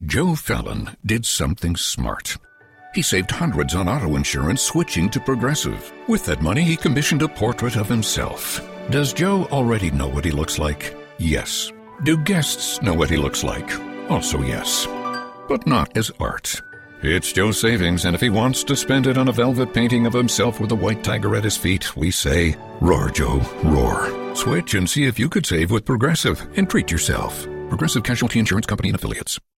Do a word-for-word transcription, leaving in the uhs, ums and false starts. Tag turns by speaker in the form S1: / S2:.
S1: Joe Fallon did something smart. He saved hundreds on auto insurance switching to Progressive. With that money, he commissioned a portrait of himself. Does Joe already know what he looks like? Yes. Do guests know what he looks like? Also yes. But not as art. It's Joe's savings, and if he wants to spend it on a velvet painting of himself with a white tiger at his feet, we say, roar, Joe, roar. Switch and see if you could save with Progressive and treat yourself. Progressive Casualty Insurance Company and Affiliates.